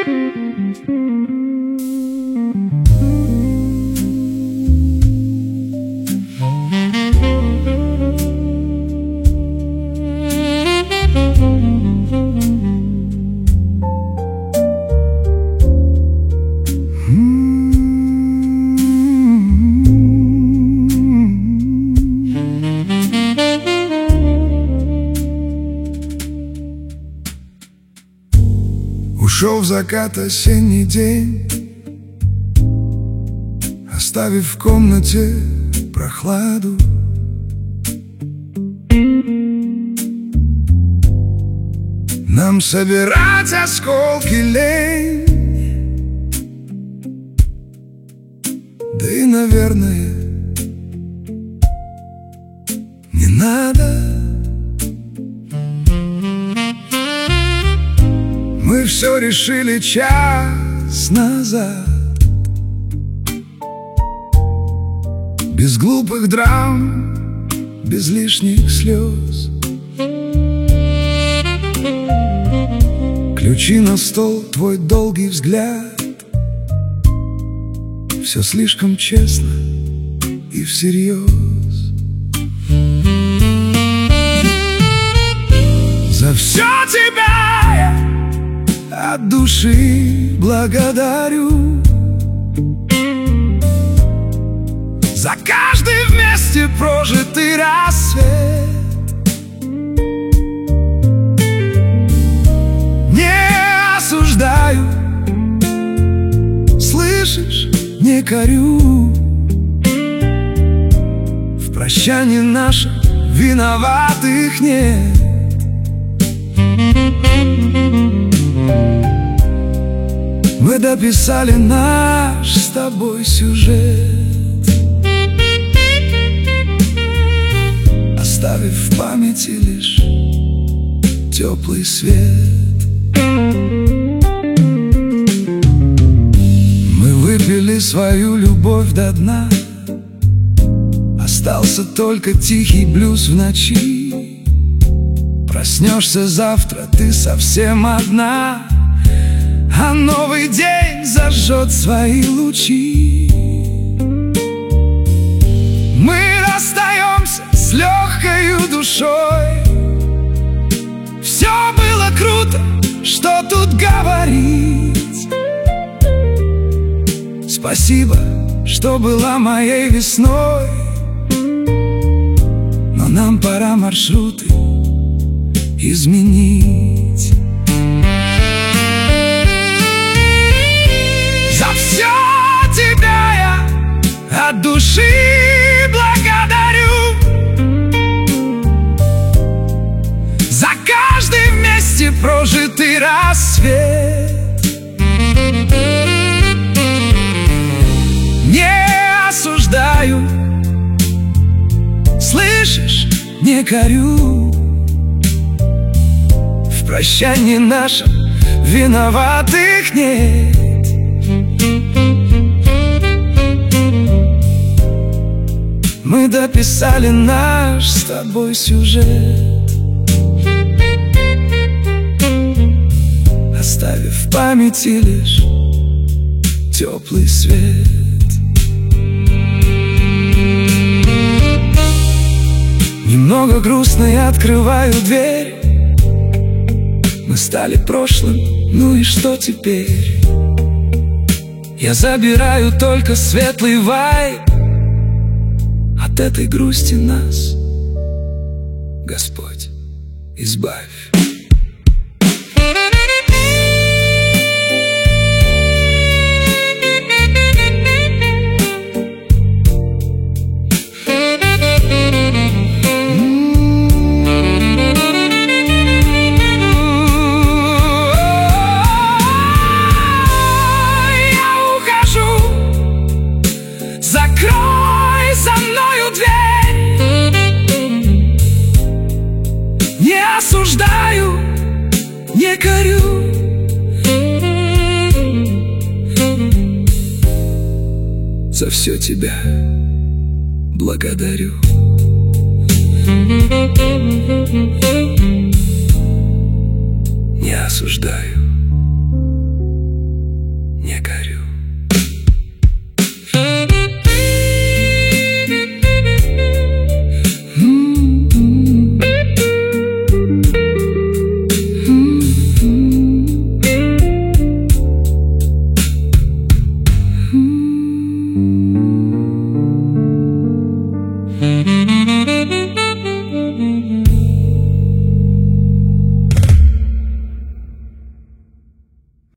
Ушел в закат осенний день, оставив в комнате прохладу. Нам собирать осколки лень, да и, наверное, не надо. Мы все решили час назад, без глупых драм, без лишних слез. Ключи на стол, твой долгий взгляд, все слишком честно и всерьез. За все тебя я от души благодарю, за каждый вместе прожитый рассвет. Не осуждаю, слышишь, не корю. В прощании нашем виноватых нет. Мы дописали наш с тобой сюжет, оставив в памяти лишь теплый свет. Мы выпили свою любовь до дна, остался только тихий блюз в ночи. Проснешься завтра ты совсем одна, а новый день зажжет свои лучи. Мы расстаемся с легкою душой. Все было круто, что тут говорить. Спасибо, что была моей весной, но нам пора маршруты изменить. За все тебя я от души благодарю, за каждый вместе прожитый рассвет. Не осуждаю, слышишь, не корю. В прощании нашем виноватых нет. Мы дописали наш с тобой сюжет, оставив в памяти лишь теплый свет. Немного грустно я открываю дверь. Мы стали прошлым, ну и что теперь? Я забираю только светлый вайб. От этой грусти нас, Господь, избавь. Закрой за мною дверь. Не осуждаю, не корю. За все тебя благодарю. Не осуждаю, Thank you.